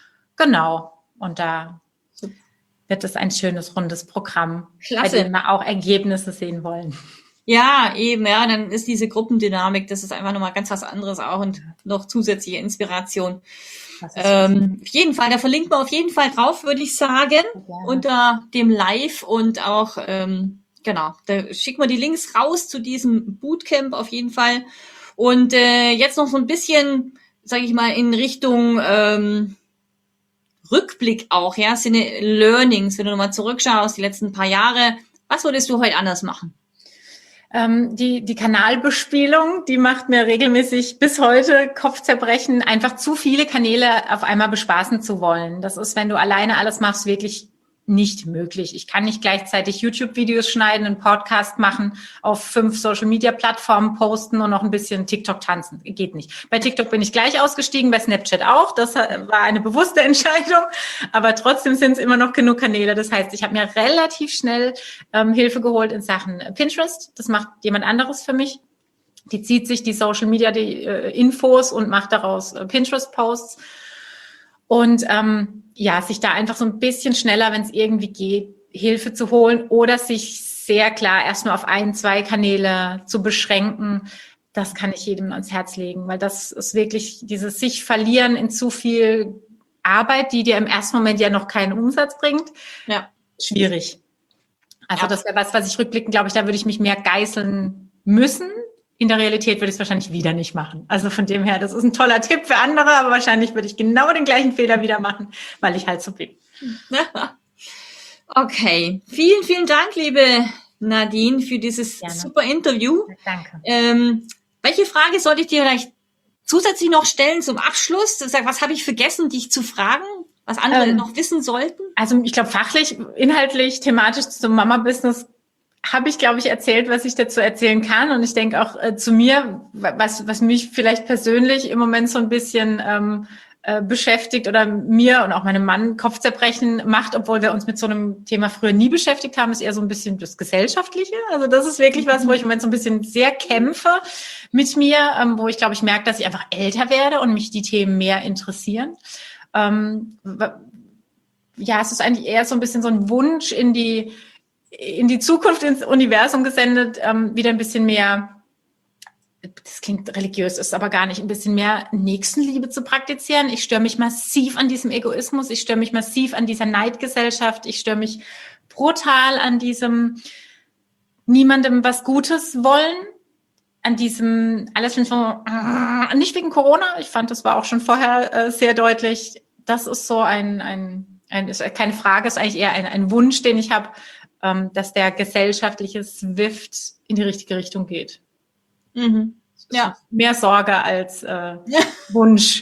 Genau. Und da wird es ein schönes, rundes Programm, Klasse. Bei dem wir auch Ergebnisse sehen wollen. Ja, eben, ja, dann ist diese Gruppendynamik, das ist einfach nochmal ganz was anderes auch und noch zusätzliche Inspiration. Ähm, auf jeden Fall, da verlinkt man auf jeden Fall drauf, würde ich sagen, ja. unter dem Live und auch, ähm, genau, da schicken wir die Links raus zu diesem Bootcamp auf jeden Fall. Und äh, jetzt noch so ein bisschen, sage ich mal, in Richtung ähm, Rückblick auch, ja, sind Learnings, wenn du nochmal zurückschaust, die letzten paar Jahre, was würdest du heute anders machen? Ähm, die, die Kanalbespielung, die macht mir regelmäßig bis heute Kopfzerbrechen, einfach zu viele Kanäle auf einmal bespaßen zu wollen. Das ist, wenn du alleine alles machst, wirklich nicht möglich. Ich kann nicht gleichzeitig YouTube-Videos schneiden, einen Podcast machen, auf fünf Social-Media-Plattformen posten und noch ein bisschen TikTok tanzen. Geht nicht. Bei TikTok bin ich gleich ausgestiegen, bei Snapchat auch. Das war eine bewusste Entscheidung. Aber trotzdem sind es immer noch genug Kanäle. Das heißt, ich habe mir relativ schnell ähm, Hilfe geholt in Sachen Pinterest. Das macht jemand anderes für mich. Die zieht sich die Social-Media, die äh, Infos und macht daraus äh, Pinterest-Posts. Und ähm, ja, sich da einfach so ein bisschen schneller, wenn es irgendwie geht, Hilfe zu holen oder sich sehr klar erst nur auf ein, zwei Kanäle zu beschränken, das kann ich jedem ans Herz legen, weil das ist wirklich dieses sich verlieren in zu viel Arbeit, die dir im ersten Moment ja noch keinen Umsatz bringt. Ja. Schwierig. Also Ja. das wäre was, was ich rückblickend, glaube ich, da würde ich mich mehr geißeln müssen. In der Realität würde ich es wahrscheinlich wieder nicht machen. Also von dem her, das ist ein toller Tipp für andere, aber wahrscheinlich würde ich genau den gleichen Fehler wieder machen, weil ich halt so bin. Okay, vielen, vielen Dank, liebe Nadine, für dieses Gerne. super Interview. Danke. Ähm, welche Frage sollte ich dir vielleicht zusätzlich noch stellen zum Abschluss? Was habe ich vergessen, dich zu fragen, was andere ähm, noch wissen sollten? Also ich glaube, fachlich, inhaltlich, thematisch zum Mama-Business habe ich, glaube ich, erzählt, was ich dazu erzählen kann. Und ich denke auch äh, zu mir, was, was mich vielleicht persönlich im Moment so ein bisschen ähm, äh, beschäftigt oder mir und auch meinem Mann Kopfzerbrechen macht, obwohl wir uns mit so einem Thema früher nie beschäftigt haben, ist eher so ein bisschen das Gesellschaftliche. Also das ist wirklich was, wo ich im Moment so ein bisschen sehr kämpfe mit mir, ähm, wo ich, glaube ich, merke, dass ich einfach älter werde und mich die Themen mehr interessieren. Ähm, ja, es ist eigentlich eher so ein bisschen so ein Wunsch in die in die Zukunft, ins Universum gesendet, ähm, wieder ein bisschen mehr, das klingt religiös, ist aber gar nicht, ein bisschen mehr Nächstenliebe zu praktizieren. Ich störe mich massiv an diesem Egoismus, ich störe mich massiv an dieser Neidgesellschaft, ich störe mich brutal an diesem niemandem was Gutes wollen, an diesem alles so, äh, nicht wegen Corona, ich fand, das war auch schon vorher äh, sehr deutlich, das ist so ein, ein, ein ist keine Frage, ist eigentlich eher ein, ein Wunsch, den ich habe, dass der gesellschaftliche Swift in die richtige Richtung geht. Mhm. Ja. Mehr Sorge als äh, Wunsch.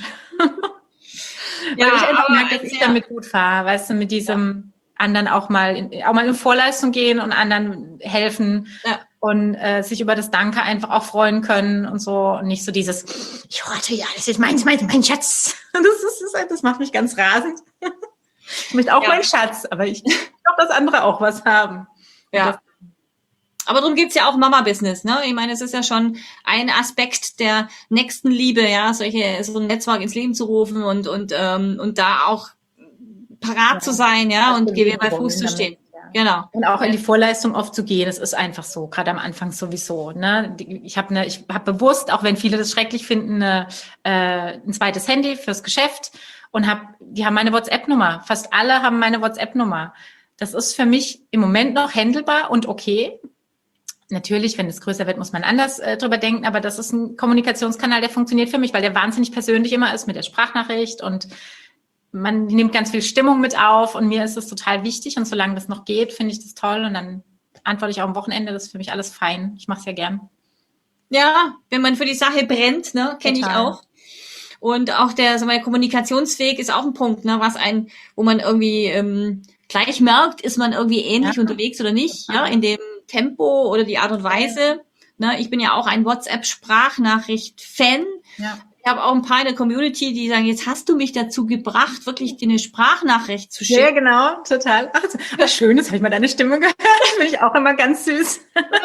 Ja, weil ich einfach aber merke, dass ich ja. damit gut fahre, weißt du, mit diesem ja. anderen auch mal in, auch mal in Vorleistung gehen und anderen helfen ja. und äh, sich über das Danke einfach auch freuen können und so und nicht so dieses, ich horte ja, das ist mein, mein, mein Schatz. Das, ist, das macht mich ganz rasend. Ich möchte auch ja. meinen Schatz, aber ich möchte auch, dass andere auch was haben. Ja. Das, aber darum geht's ja auch Mama-Business, ne? Ich meine, es ist ja schon ein Aspekt der Nächstenliebe, ja, solche, so ein Netzwerk ins Leben zu rufen und, und, ähm, und da auch parat ja. zu sein, ja, und Gewehr bei Fuß zu stehen. Ja. Genau. Und auch in die Vorleistung oft zu gehen, das ist einfach so, gerade am Anfang sowieso, ne? Ich habe ne, ich habe bewusst, auch wenn viele das schrecklich finden, ne, äh, ein zweites Handy fürs Geschäft. Und hab, die haben meine WhatsApp-Nummer. Fast alle haben meine WhatsApp-Nummer. Das ist für mich im Moment noch handelbar und okay. Natürlich, wenn es größer wird, muss man anders äh, drüber denken. Aber das ist ein Kommunikationskanal, der funktioniert für mich, weil der wahnsinnig persönlich immer ist mit der Sprachnachricht. Und man nimmt ganz viel Stimmung mit auf. Und mir ist es total wichtig. Und solange das noch geht, finde ich das toll. Und dann antworte ich auch am Wochenende. Das ist für mich alles fein. Ich mache es ja gern. Ja, wenn man für die Sache brennt, ne, kenne ich auch. Und auch der, sagen wir, Kommunikationsweg ist auch ein Punkt, ne, was ein, wo man irgendwie ähm, gleich merkt, ist man irgendwie ähnlich ja. unterwegs oder nicht, ja, in dem Tempo oder die Art und Weise. Ne, ich bin ja auch ein WhatsApp-Sprachnachricht-Fan. Ja. Ich habe auch ein paar in der Community, die sagen, jetzt hast du mich dazu gebracht, wirklich dir eine Sprachnachricht zu schicken. Ja, genau, total. Ach, was Schönes, habe ich mal deine Stimme gehört. Das finde ich auch immer ganz süß.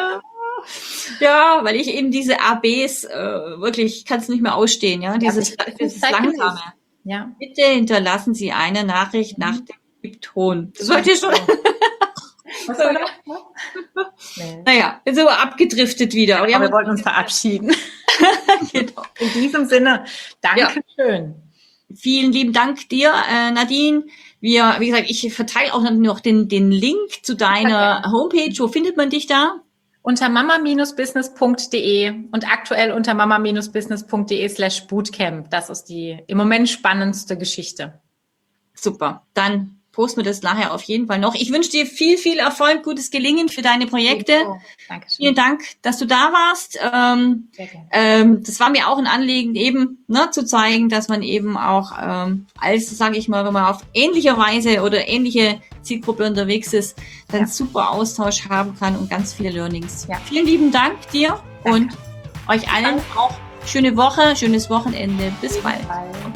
Ja, weil ich eben diese A Bs äh, wirklich, kann es nicht mehr ausstehen, ja, dieses, ja, dieses Langsame. Ja. Bitte hinterlassen Sie eine Nachricht mhm. nach dem Piepton. Das sollte schon. Was soll das? Nee. Naja, jetzt sind wir abgedriftet wieder. Ja, aber wir, wir wollten uns verabschieden. Genau. In diesem Sinne, Dankeschön. Ja. Vielen lieben Dank dir, äh, Nadine. Wir, wie gesagt, ich verteile auch noch den, den Link zu deiner okay. Homepage. Wo findet man dich da? Unter mama business punkt de und aktuell unter mama business punkt de slash bootcamp. Das ist die im Moment spannendste Geschichte. Super. Dann posten wir das nachher auf jeden Fall noch. Ich wünsche dir viel, viel Erfolg, gutes Gelingen für deine Projekte. Oh, Dankeschön. Vielen Dank, dass du da warst. Ähm, Sehr gerne. ähm, das war mir auch ein Anliegen, eben ne, zu zeigen, dass man eben auch ähm, als, sage ich mal, wenn man auf ähnlicher Weise oder ähnliche Zielgruppe unterwegs ist, dann Ja. super Austausch haben kann und ganz viele Learnings. Ja. Vielen lieben Dank dir Danke. und euch allen auch schöne Woche, schönes Wochenende. Bis bald. Bye.